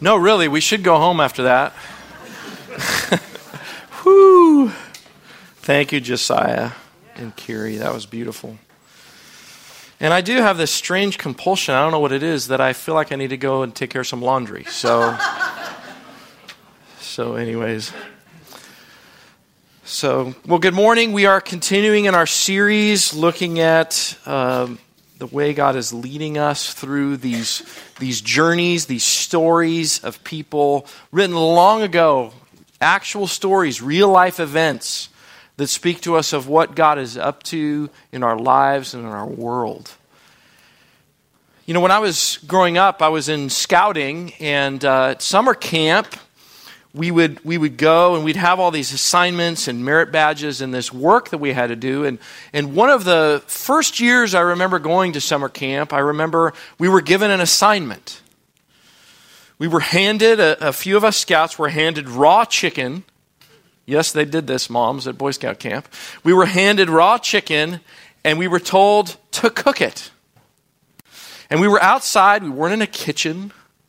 No, really, we should go home after that. Whew. Thank you, Josiah and Kiri. That was beautiful. And I do have this strange compulsion, I don't know what it is, that I feel like I need to go and take care of some laundry. So anyways. Well, good morning. We are continuing in our series looking at the way God is leading us through these journeys, these stories of people written long ago, actual stories, real life events that speak to us of what God is up to in our lives and in our world. You know, when I was growing up, I was in scouting, and at summer camp, we would go and we'd have all these assignments and merit badges and this work that we had to do. And one of the first years I remember going to summer camp, I remember we were given an assignment. We were handed, a few of us scouts were handed raw chicken. Yes, they did this, moms, at Boy Scout camp. We were handed raw chicken, and we were told to cook it. And we were outside. We weren't in a kitchen.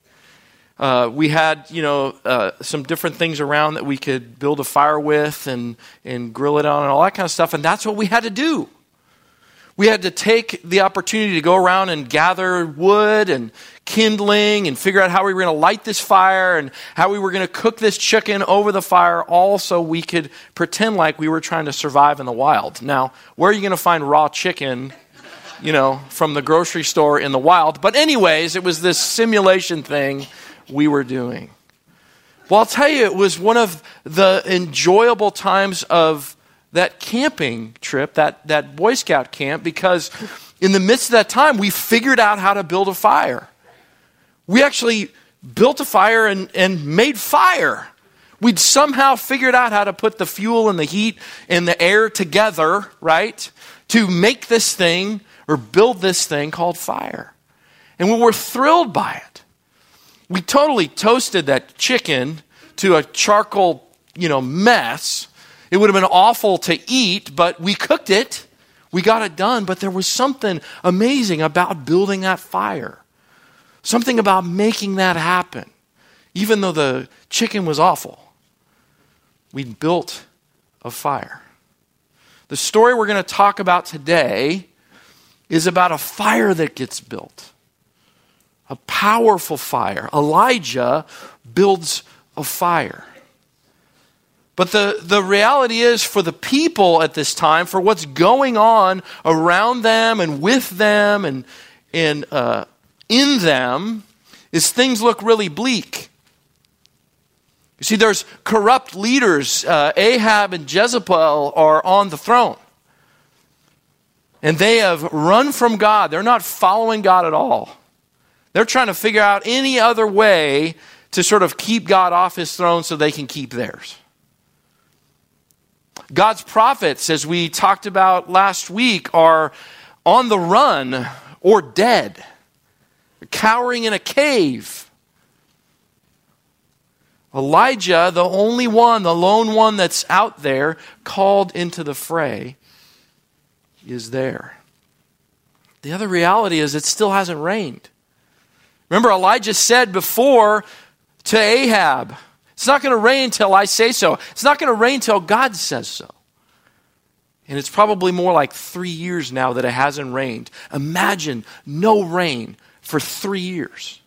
We had, some different things around that we could build a fire with and grill it on and all that kind of stuff. And that's what we had to do. We had to take the opportunity to go around and gather wood and kindling and figure out how we were going to light this fire and how we were going to cook this chicken over the fire, all so we could pretend like we were trying to survive in the wild. Now, where are you going to find raw chicken, from the grocery store in the wild? But anyways, it was this simulation thing we were doing. Well, I'll tell you, it was one of the enjoyable times of that camping trip, that Boy Scout camp, because in the midst of that time, we figured out how to build a fire. We actually built a fire and made fire. We'd somehow figured out how to put the fuel and the heat and the air together, right, to make this thing or build this thing called fire. And we were thrilled by it. We totally toasted that chicken to a charcoal, mess. It would have been awful to eat, but we cooked it. We got it done, but there was something amazing about building that fire. Something about making that happen. Even though the chicken was awful, we built a fire. The story we're going to talk about today is about a fire that gets built. A powerful fire. Elijah builds a fire. But the reality is, for the people at this time, for what's going on around them and with them and in them, is things look really bleak. You see, there's corrupt leaders. Ahab and Jezebel are on the throne. And they have run from God. They're not following God at all. They're trying to figure out any other way to sort of keep God off his throne so they can keep theirs. God's prophets, as we talked about last week, are on the run or dead, cowering in a cave. Elijah, the only one, the lone one that's out there, called into the fray, is there. The other reality is it still hasn't rained. Remember, Elijah said before to Ahab, it's not going to rain until I say so. It's not going to rain until God says so. And it's probably more like 3 years now that it hasn't rained. Imagine no rain for 3 years.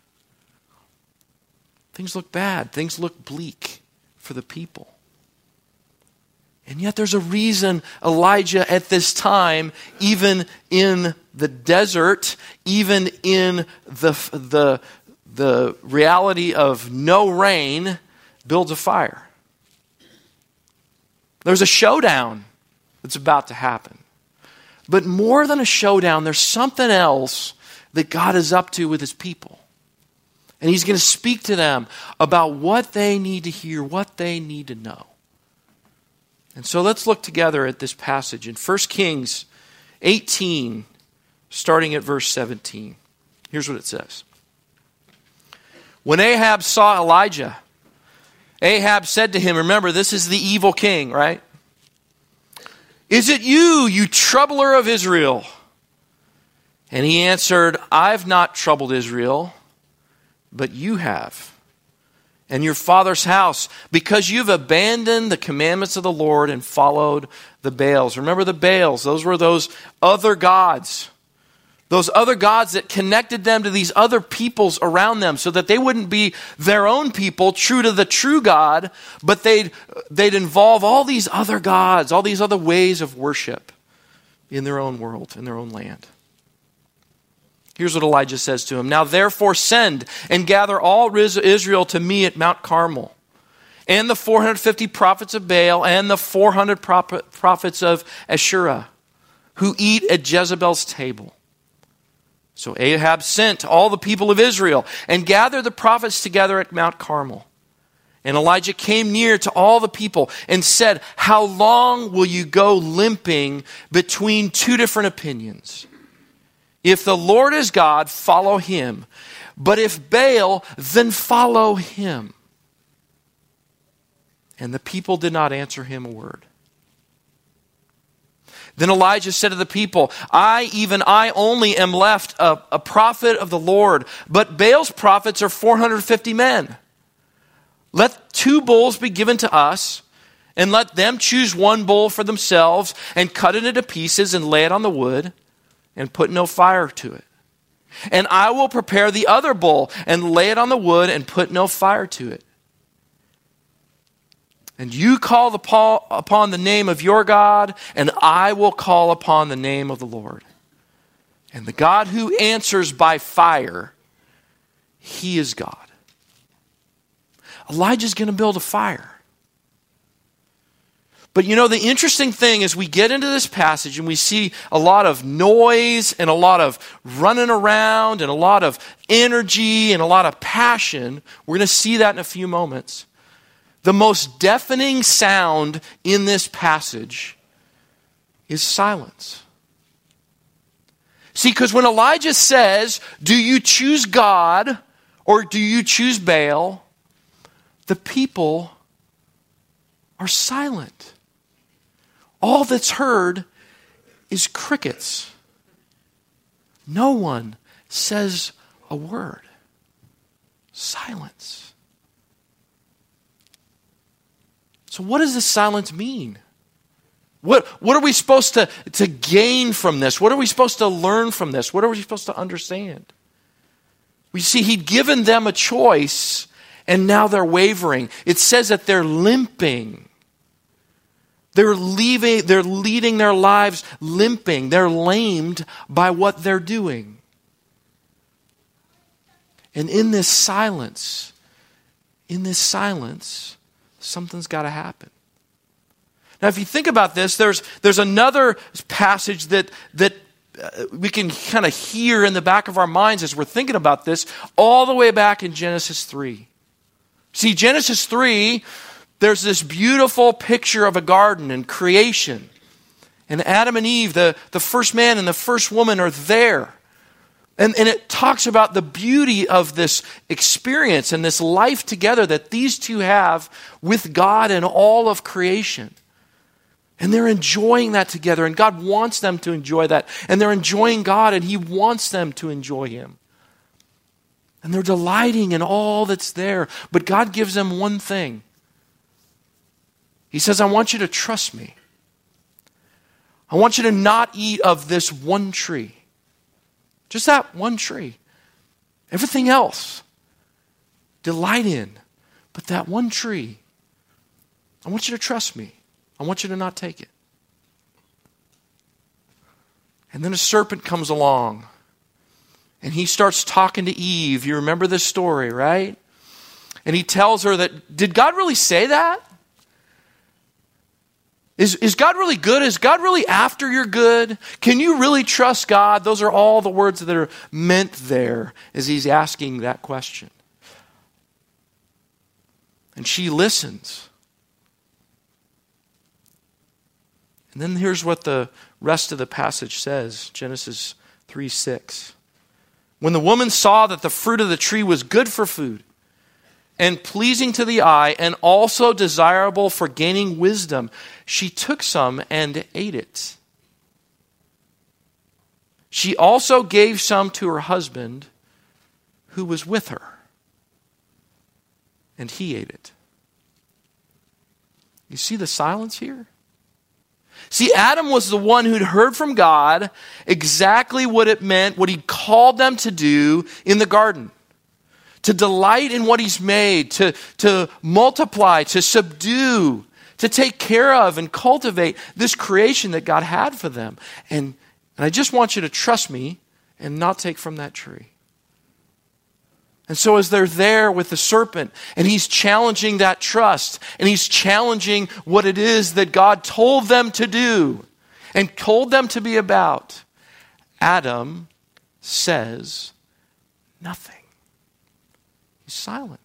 Things look bad. Things look bleak for the people. And yet there's a reason Elijah at this time, even in the desert, even in the reality of no rain, builds a fire. There's a showdown that's about to happen. But more than a showdown, there's something else that God is up to with his people. And he's going to speak to them about what they need to hear, what they need to know. And so let's look together at this passage in 1 Kings 18, starting at verse 17. Here's what it says. When Ahab saw Elijah, Ahab said to him, remember, this is the evil king, right? Is it you, you troubler of Israel? And he answered, I've not troubled Israel, but you have, and your father's house, because you've abandoned the commandments of the Lord and followed the Baals. Remember the Baals, those were those other gods. Those other gods that connected them to these other peoples around them so that they wouldn't be their own people, true to the true God, but they'd involve all these other gods, all these other ways of worship in their own world, in their own land. Here's what Elijah says to him. Now therefore send and gather all Israel to me at Mount Carmel, and the 450 prophets of Baal, and the 400 prophets of Asherah, who eat at Jezebel's table. So Ahab sent all the people of Israel and gathered the prophets together at Mount Carmel. And Elijah came near to all the people and said, how long will you go limping between two different opinions? If the Lord is God, follow him. But if Baal, then follow him. And the people did not answer him a word. Then Elijah said to the people, even I only am left a prophet of the Lord, but Baal's prophets are 450 men. Let 2 bulls be given to us, and let them choose 1 bull for themselves, and cut it into pieces, and lay it on the wood, and put no fire to it. And I will prepare the other bull, and lay it on the wood, and put no fire to it. And you call upon the name of your God, and I will call upon the name of the Lord. And the God who answers by fire, he is God. Elijah's going to build a fire. But you know, the interesting thing is we get into this passage and we see a lot of noise and a lot of running around and a lot of energy and a lot of passion. We're going to see that in a few moments. The most deafening sound in this passage is silence. See, because when Elijah says, do you choose God or do you choose Baal? The people are silent. All that's heard is crickets. No one says a word. Silence. So what does this silence mean? What are we supposed to gain from this? What are we supposed to learn from this? What are we supposed to understand? We see he'd given them a choice, and now they're wavering. It says that they're limping. They're leading their lives limping. They're lamed by what they're doing. And in this silence, something's got to happen. Now, if you think about this, there's another passage that we can kind of hear in the back of our minds as we're thinking about this, all the way back in Genesis 3. See, Genesis 3, there's this beautiful picture of a garden and creation. And Adam and Eve, the first man and the first woman, are there. And it talks about the beauty of this experience and this life together that these two have with God and all of creation. And they're enjoying that together. And God wants them to enjoy that. And they're enjoying God, and He wants them to enjoy Him. And they're delighting in all that's there. But God gives them one thing. He says, I want you to trust me. I want you to not eat of this one tree. Just that one tree. Everything else, delight in. But that one tree, I want you to trust me. I want you to not take it. And then a serpent comes along. And he starts talking to Eve. You remember this story, right? And he tells her that, did God really say that? Is God really good? Is God really after your good? Can you really trust God? Those are all the words that are meant there as he's asking that question. And she listens. And then here's what the rest of the passage says, Genesis 3:6. When the woman saw that the fruit of the tree was good for food, and pleasing to the eye, and also desirable for gaining wisdom, she took some and ate it. She also gave some to her husband who was with her, and he ate it. You see the silence here? See, Adam was the one who'd heard from God exactly what it meant, what he called them to do in the garden. To delight in what he's made, to multiply, to subdue, to take care of and cultivate this creation that God had for them. And I just want you to trust me and not take from that tree. And so as they're there with the serpent, and he's challenging that trust, and he's challenging what it is that God told them to do and told them to be about, Adam says nothing. He's silent.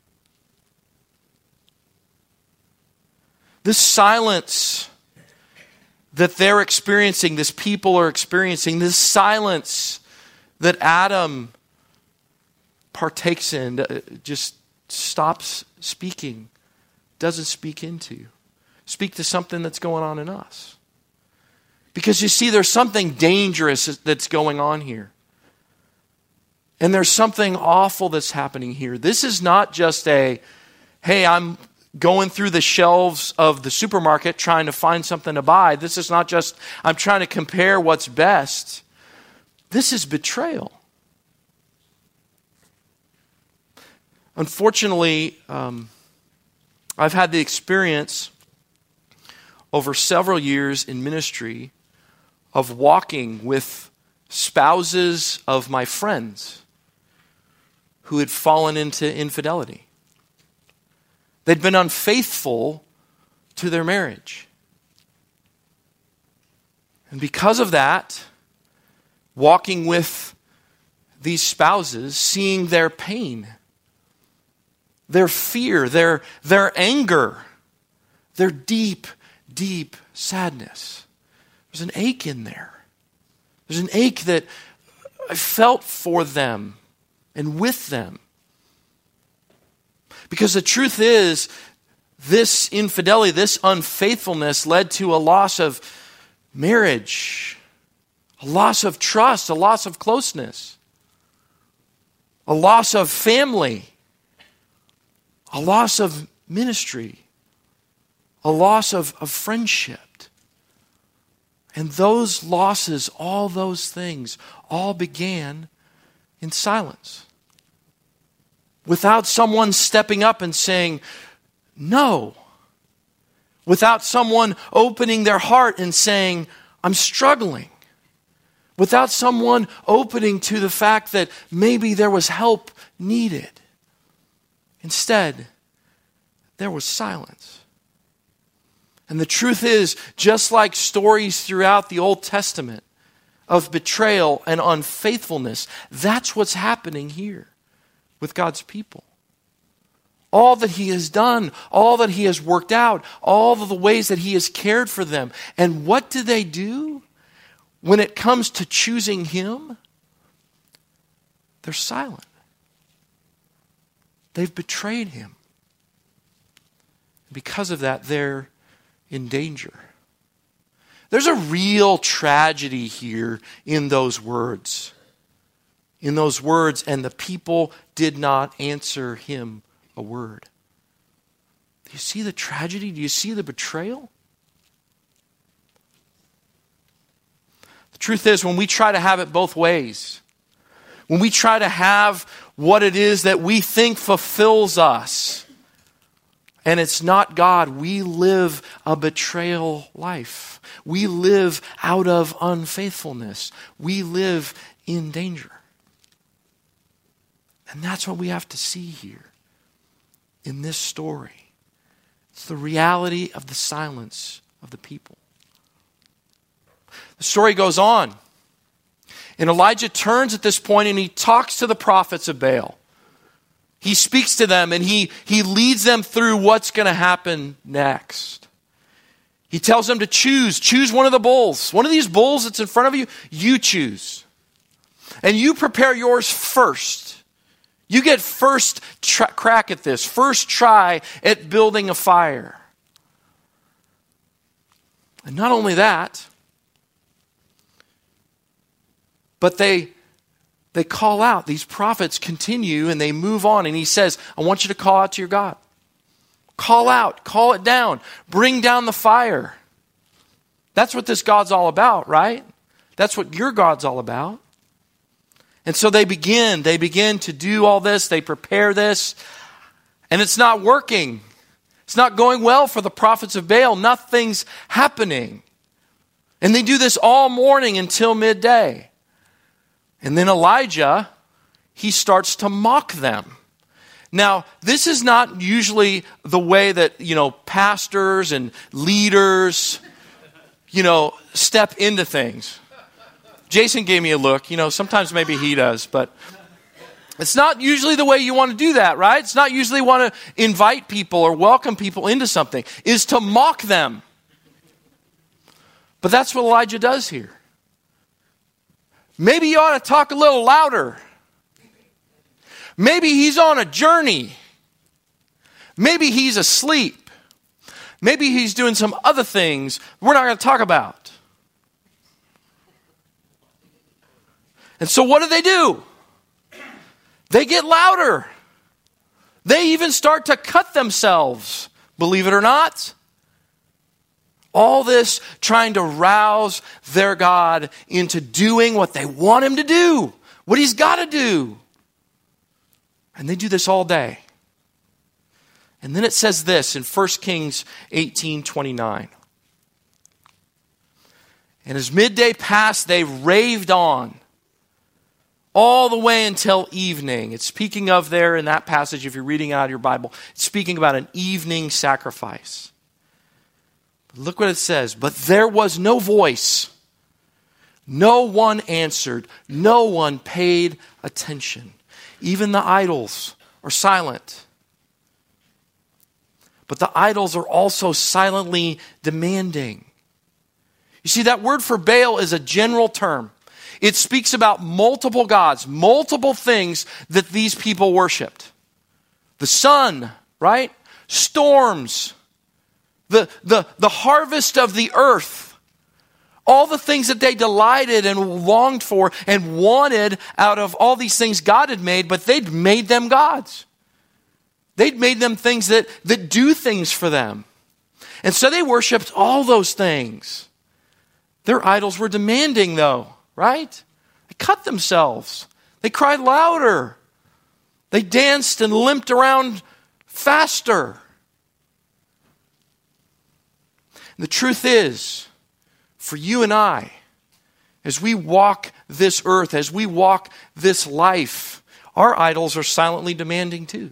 This silence that they're experiencing, this people are experiencing, this silence that Adam partakes in, just stops speaking, doesn't speak into. Speak to something that's going on in us. Because you see, there's something dangerous that's going on here. And there's something awful that's happening here. This is not just hey, I'm going through the shelves of the supermarket trying to find something to buy. This is not just, I'm trying to compare what's best. This is betrayal. Unfortunately, I've had the experience over several years in ministry of walking with spouses of my friends who had fallen into infidelity. They'd been unfaithful to their marriage. And because of that, walking with these spouses, seeing their pain, their fear, their anger, their deep, deep sadness. There's an ache in there. There's an ache that I felt for them and with them. Because the truth is, this infidelity, this unfaithfulness led to a loss of marriage, a loss of trust, a loss of closeness, a loss of family, a loss of ministry, a loss of friendship. And those losses, all those things, all began in silence. Without someone stepping up and saying, no. Without someone opening their heart and saying, I'm struggling. Without someone opening to the fact that maybe there was help needed. Instead, there was silence. And the truth is, just like stories throughout the Old Testament of betrayal and unfaithfulness, that's what's happening here with God's people. All that He has done, all that He has worked out, all of the ways that He has cared for them. And what do they do when it comes to choosing Him? They're silent. They've betrayed Him. Because of that, they're in danger. There's a real tragedy here in those words. In those words, and the people did not answer Him a word. Do you see the tragedy? Do you see the betrayal? The truth is, when we try to have it both ways, when we try to have what it is that we think fulfills us, and it's not God, we live a betrayal life. We live out of unfaithfulness. We live in danger. And that's what we have to see here in this story. It's the reality of the silence of the people. The story goes on. And Elijah turns at this point and he talks to the prophets of Baal. He speaks to them and he leads them through what's going to happen next. He tells them to choose one of the bulls. One of these bulls that's in front of you, you choose. And you prepare yours first. You get first crack at this, first try at building a fire. And not only that, but they they call out. These prophets continue and they move on. And he says, I want you to call out to your God. Call out, call it down, bring down the fire. That's what this God's all about, right? That's what your God's all about. And so they begin to do all this. They prepare this. And it's not working. It's not going well for the prophets of Baal. Nothing's happening. And they do this all morning until midday. And then Elijah, he starts to mock them. Now, this is not usually the way that, pastors and leaders, step into things. Jason gave me a look. Sometimes maybe he does, but it's not usually the way you want to do that, right? It's not usually want to invite people or welcome people into something, is to mock them. But that's what Elijah does here. Maybe you ought to talk a little louder. Maybe he's on a journey. Maybe he's asleep. Maybe he's doing some other things we're not going to talk about. And so what do? They get louder. They even start to cut themselves, believe it or not. All this trying to rouse their God into doing what they want him to do, what he's got to do. And they do this all day. And then it says this in 1 Kings 18:29. And as midday passed, they raved on all the way until evening. It's speaking of there in that passage, if you're reading out of your Bible, it's speaking about an evening sacrifice. Look what it says. But there was no voice. No one answered. No one paid attention. Even the idols are silent. But the idols are also silently demanding. You see, that word for Baal is a general term. It speaks about multiple gods, multiple things that these people worshipped. The sun, right? Storms. The harvest of the earth. All the things that they delighted and longed for and wanted out of all these things God had made, but they'd made them gods. They'd made them things that do things for them. And so they worshipped all those things. Their idols were demanding though, right? They cut themselves. They cried louder. They danced and limped around faster. And the truth is, for you and I, as we walk this earth, as we walk this life, our idols are silently demanding too.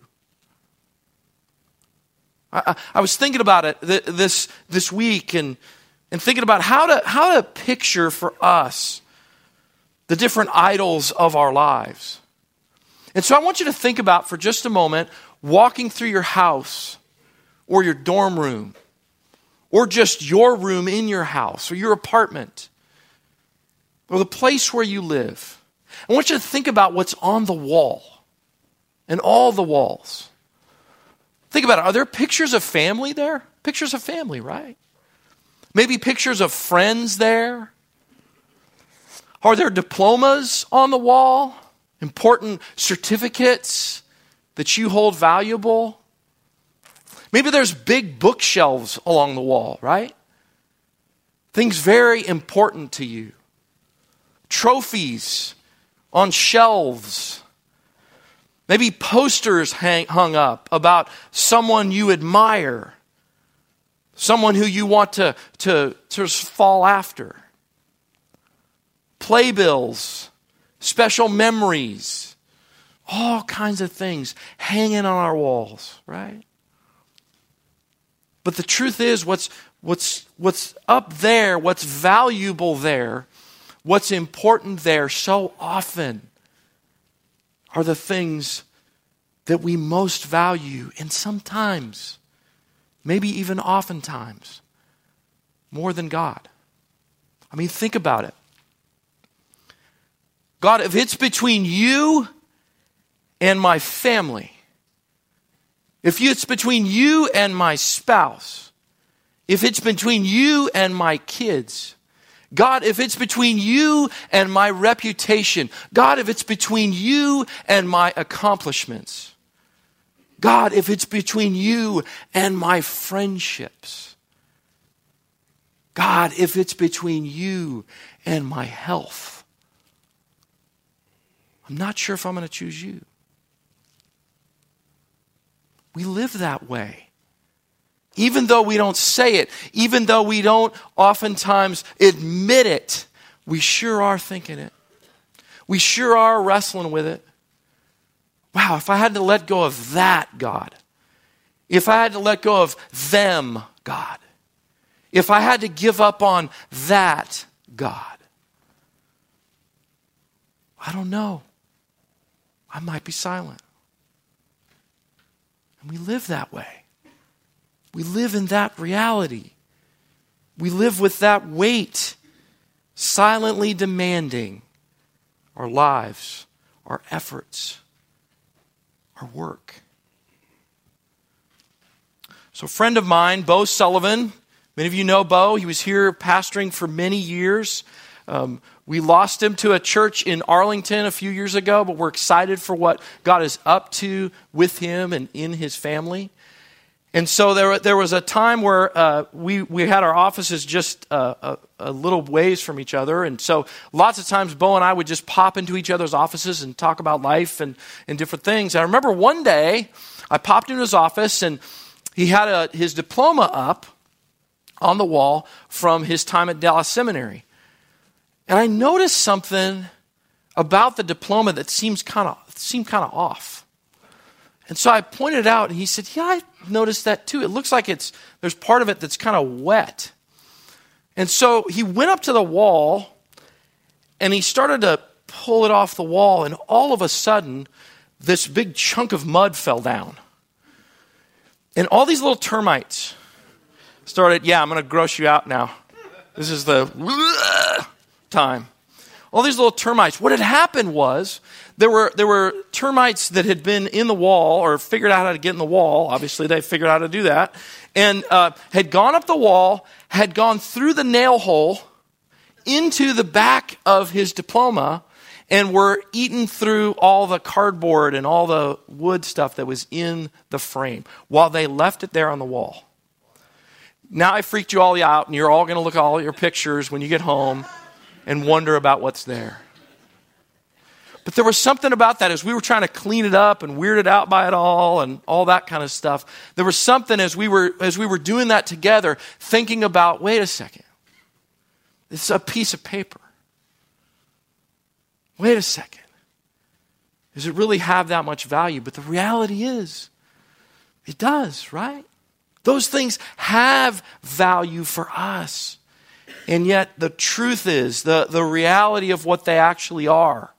I was thinking about it this week and thinking about how to picture for us the different idols of our lives. And so I want you to think about for just a moment walking through your house or your dorm room or just your room in your house or your apartment or the place where you live. I want you to think about what's on the wall and all the walls. Think about it. Are there pictures of family there? Pictures of family, right? Maybe pictures of friends there. Are there diplomas on the wall? Important certificates that you hold valuable? Maybe there's big bookshelves along the wall, right? Things very important to you. Trophies on shelves. Maybe posters hung up about someone you admire. Someone who you want to fall after. Playbills, special memories, all kinds of things hanging on our walls, right? But the truth is, what's up there, what's valuable there, what's important there so often are the things that we most value, and sometimes, maybe even oftentimes, more than God. I mean, think about it. God, if it's between you and my family, if it's between you and my spouse, if it's between you and my kids, God, if it's between you and my reputation, God, if it's between you and my accomplishments, God, if it's between you and my friendships, God, if it's between you and my health, I'm not sure if I'm going to choose you. We live that way. Even though we don't say it, even though we don't oftentimes admit it, we sure are thinking it. We sure are wrestling with it. Wow, if I had to let go of that, God. If I had to let go of them, God. If I had to give up on that, God. I don't know. I might be silent. And we live that way. We live in that reality. We live with that weight, silently demanding our lives, our efforts, our work. So a friend of mine, Bo Sullivan, many of you know Bo. He was here pastoring for many years. We lost him to a church in Arlington a few years ago, but we're excited for what God is up to with him and in his family. And so there was a time where we had our offices just a little ways from each other. And so lots of times Bo and I would just pop into each other's offices and talk about life and different things. And I remember one day I popped into his office and he had his diploma up on the wall from his time at Dallas Seminary. And I noticed something about the diploma that seemed kind of off. And so I pointed out, and he said, yeah, I noticed that too. It looks like there's part of it that's kind of wet. And so he went up to the wall, and he started to pull it off the wall, and all of a sudden, this big chunk of mud fell down. And all these little termites started, I'm going to gross you out now. This is the time. All these little termites. What had happened was there were termites that had been in the wall or figured out how to get in the wall. Obviously, they figured out how to do that. And had gone up the wall, had gone through the nail hole into the back of his diploma, and were eaten through all the cardboard and all the wood stuff that was in the frame while they left it there on the wall. Now I freaked you all out, and you're all going to look at all your pictures when you get home and wonder about what's there. But there was something about that as we were trying to clean it up and weirded out by it all and all that kind of stuff. There was something as we were doing that together, thinking about, wait a second, it's a piece of paper. Wait a second. Does it really have that much value? But the reality is, it does, right? Those things have value for us. And yet the truth is, the reality of what they actually are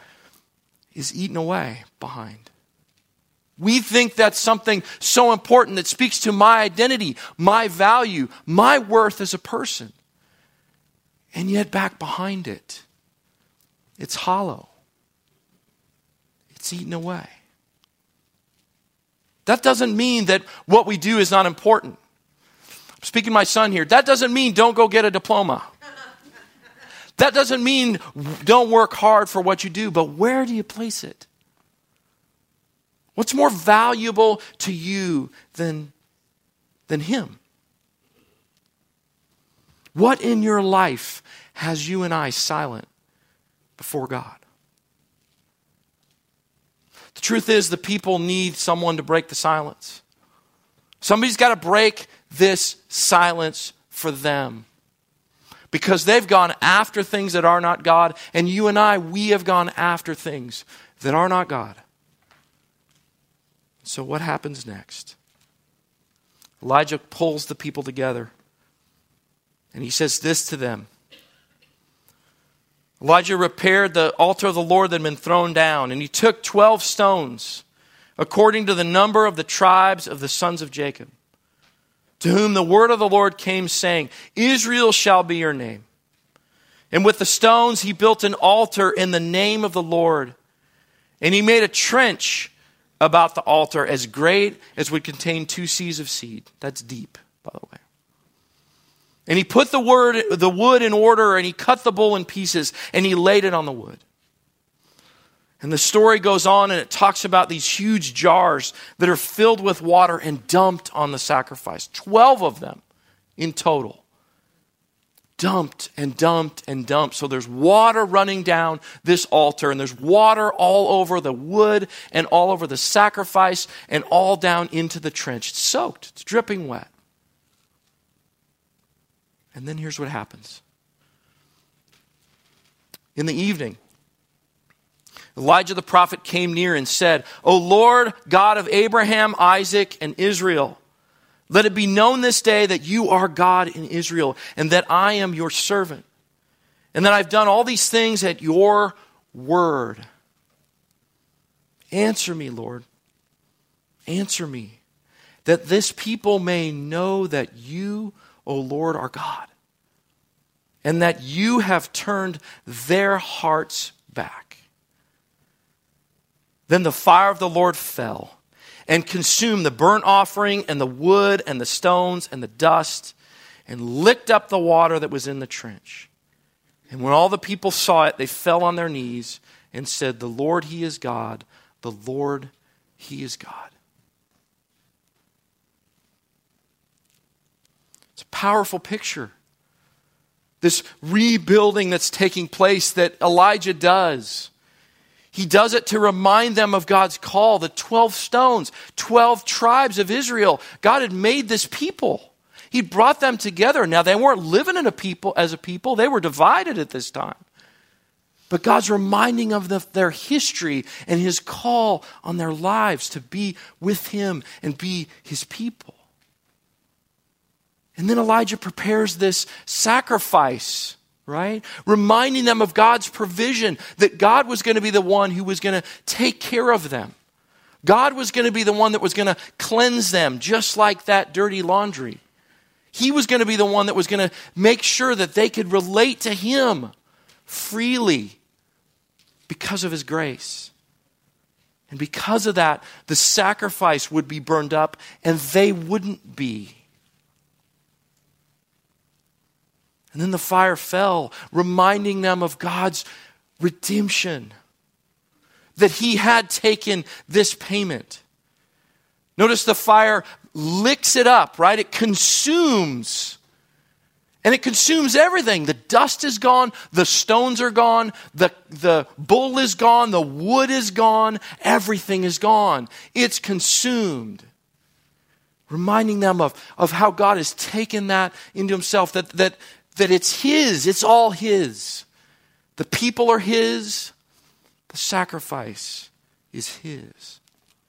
is eaten away behind. We think that's something so important that speaks to my identity, my value, my worth as a person. And yet back behind it, it's hollow. It's eaten away. That doesn't mean that what we do is not important. I'm speaking to my son here. That doesn't mean don't go get a diploma. That doesn't mean don't work hard for what you do, but where do you place it? What's more valuable to you than him? What in your life has you and I silent before God? The truth is, the people need someone to break the silence. Somebody's got to break this silence for them. Because they've gone after things that are not God, and you and I, we have gone after things that are not God. So what happens next? Elijah pulls the people together, and he says this to them. Elijah repaired the altar of the Lord that had been thrown down, and he took 12 stones, according to the number of the tribes of the sons of Jacob, to whom the word of the Lord came, saying, Israel shall be your name. And with the stones he built an altar in the name of the Lord. And he made a trench about the altar as great as would contain 2 seahs of seed. That's deep, by the way. And he put the wood in order, and he cut the bull in pieces, and he laid it on the wood. And the story goes on, and it talks about these huge jars that are filled with water and dumped on the sacrifice. 12 of them in total. Dumped and dumped and dumped. So there's water running down this altar, and there's water all over the wood and all over the sacrifice and all down into the trench. It's soaked. It's dripping wet. And then here's what happens. In the evening, Elijah the prophet came near and said, O Lord, God of Abraham, Isaac, and Israel, let it be known this day that you are God in Israel, and that I am your servant, and that I've done all these things at your word. Answer me, Lord. Answer me, that this people may know that you, O Lord, are God, and that you have turned their hearts back. Then the fire of the Lord fell and consumed the burnt offering and the wood and the stones and the dust, and licked up the water that was in the trench. And when all the people saw it, they fell on their knees and said, The Lord, He is God. The Lord, He is God. It's a powerful picture. This rebuilding that's taking place that Elijah does. He does it to remind them of God's call, the 12 stones, 12 tribes of Israel. God had made this people. He brought them together. Now, they weren't living as a people. They were divided at this time. But God's reminding of their history and His call on their lives to be with Him and be His people. And then Elijah prepares this sacrifice, right? Reminding them of God's provision, that God was going to be the one who was going to take care of them. God was going to be the one that was going to cleanse them, just like that dirty laundry. He was going to be the one that was going to make sure that they could relate to Him freely because of His grace. And because of that, the sacrifice would be burned up and they wouldn't be. And then the fire fell, reminding them of God's redemption, that He had taken this payment. Notice the fire licks it up, right? It consumes. And it consumes everything. The dust is gone. The stones are gone. The bull is gone. The wood is gone. Everything is gone. It's consumed. Reminding them of how God has taken that into Himself, that it's His. It's all His. The people are His. The sacrifice is His.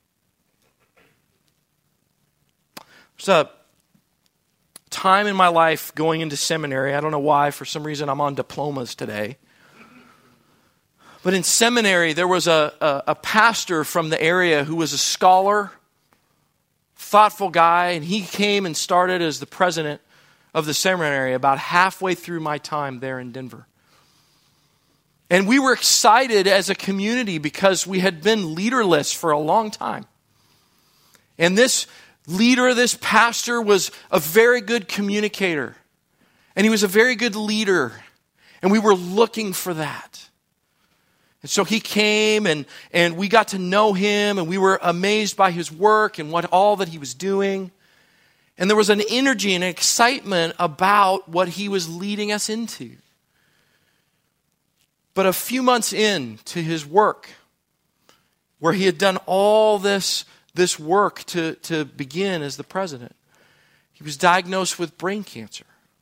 There's a time in my life going into seminary. I don't know why. For some reason, I'm on diplomas today. But in seminary, there was a pastor from the area who was a scholar, thoughtful guy, and he came and started as the president of the seminary about halfway through my time there in Denver. And we were excited as a community because we had been leaderless for a long time. And this leader, this pastor, was a very good communicator. And he was a very good leader. And we were looking for that. And so he came and we got to know him, and we were amazed by his work and all that he was doing. And there was an energy and an excitement about what he was leading us into. But a few months into his work, where he had done all this work to begin as the president, he was diagnosed with brain cancer.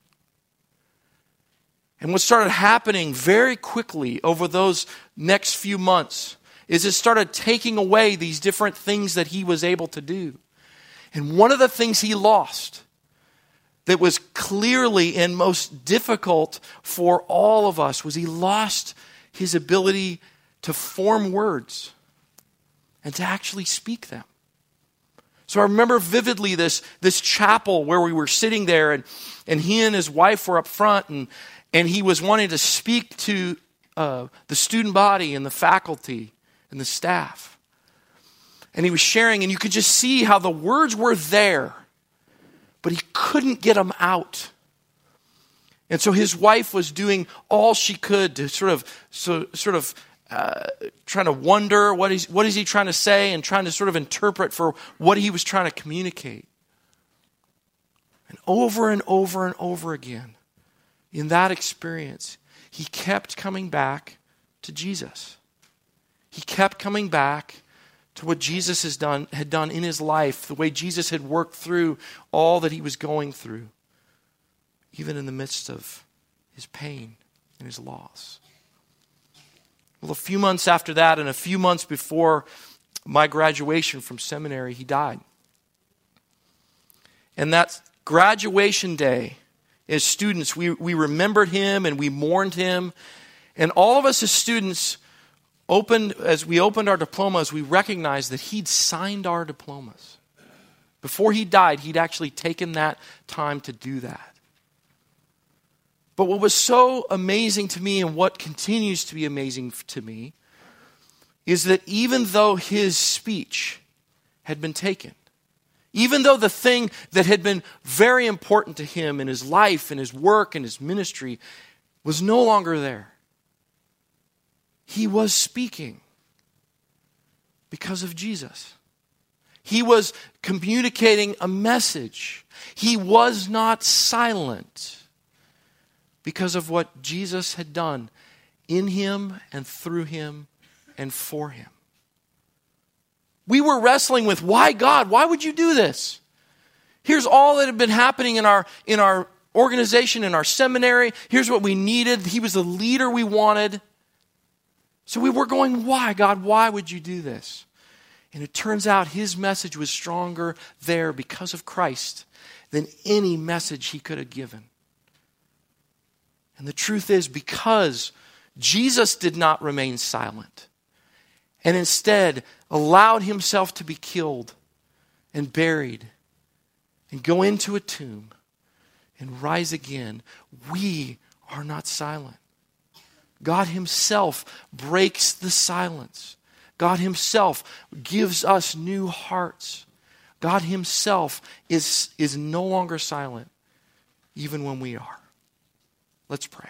And what started happening very quickly over those next few months is it started taking away these different things that he was able to do. And one of the things he lost that was clearly and most difficult for all of us was he lost his ability to form words and to actually speak them. So I remember vividly this chapel where we were sitting there, and he and his wife were up front, and he was wanting to speak to the student body and the faculty and the staff. And he was sharing, and you could just see how the words were there, but he couldn't get them out. And so his wife was doing all she could to sort of trying to wonder what is he trying to say, and trying to sort of interpret for what he was trying to communicate. And over and over again, in that experience, he kept coming back to Jesus. He kept coming back to what Jesus had done in his life, the way Jesus had worked through all that he was going through, even in the midst of his pain and his loss. Well, a few months after that, and a few months before my graduation from seminary, he died. And that graduation day, as students, we remembered him and we mourned him. And all of us as students, as we opened our diplomas, we recognized that he'd signed our diplomas. Before he died, he'd actually taken that time to do that. But what was so amazing to me, and what continues to be amazing to me, is that even though his speech had been taken, even though the thing that had been very important to him in his life and his work and his ministry was no longer there, he was speaking because of Jesus. He was communicating a message. He was not silent because of what Jesus had done in him and through him and for him. We were wrestling with, why God? Why would you do this? Here's all that had been happening in our organization, in our seminary. Here's what we needed. He was the leader we wanted. So we were going, why, God? Why would you do this? And it turns out his message was stronger there because of Christ than any message he could have given. And the truth is, because Jesus did not remain silent, and instead allowed himself to be killed and buried and go into a tomb and rise again, we are not silent. God himself breaks the silence. God himself gives us new hearts. God himself is no longer silent, even when we are. Let's pray.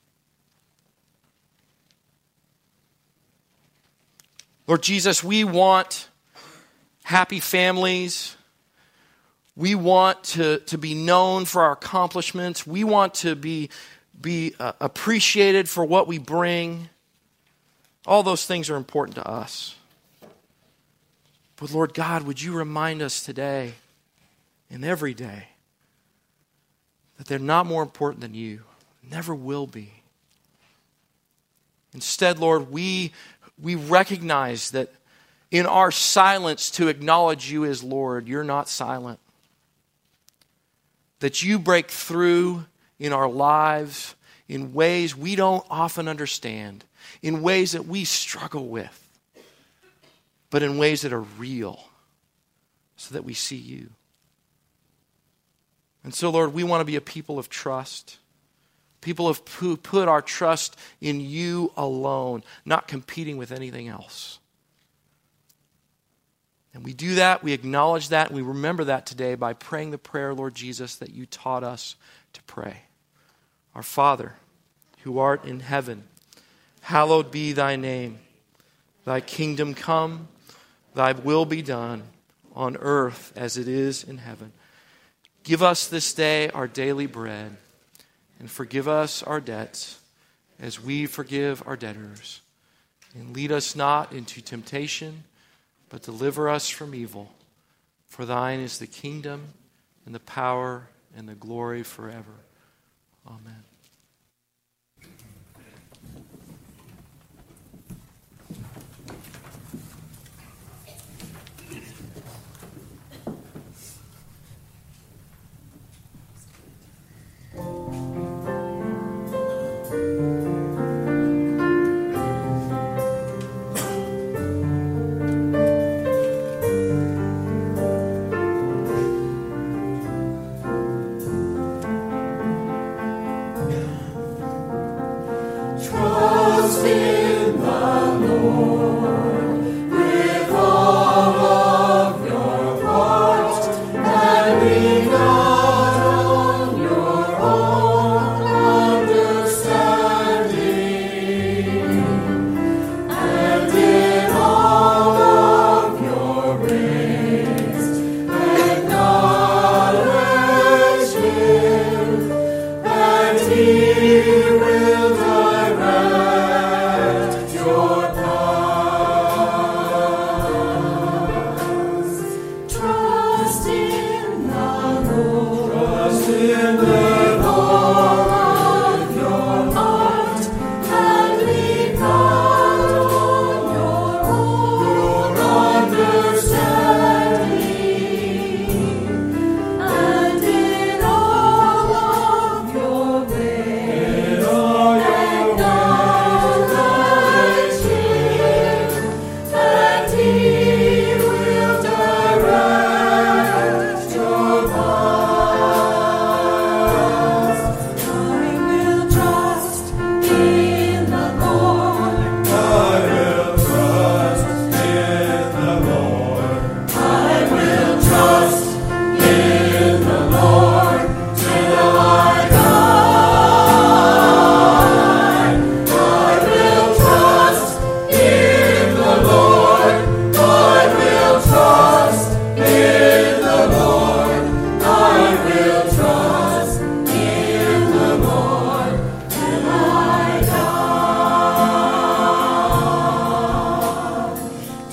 Lord Jesus, we want happy families. We want to be known for our accomplishments. We want to be appreciated for what we bring. All those things are important to us. But Lord God, would you remind us today and every day that they're not more important than you. Never will be. Instead, Lord, we recognize that in our silence to acknowledge you as Lord, you're not silent. That you break through in our lives in ways we don't often understand, in ways that we struggle with, but in ways that are real, so that we see you. And so, Lord, we want to be a people of trust. People who put our trust in you alone, not competing with anything else. And we do that, we acknowledge that, and we remember that today by praying the prayer, Lord Jesus, that you taught us to pray. Our Father, who art in heaven, hallowed be thy name. Thy kingdom come, thy will be done, on earth as it is in heaven. Give us this day our daily bread, and forgive us our debts as we forgive our debtors. And lead us not into temptation, but deliver us from evil. For thine is the kingdom and the power and the glory forever. Amen.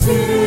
to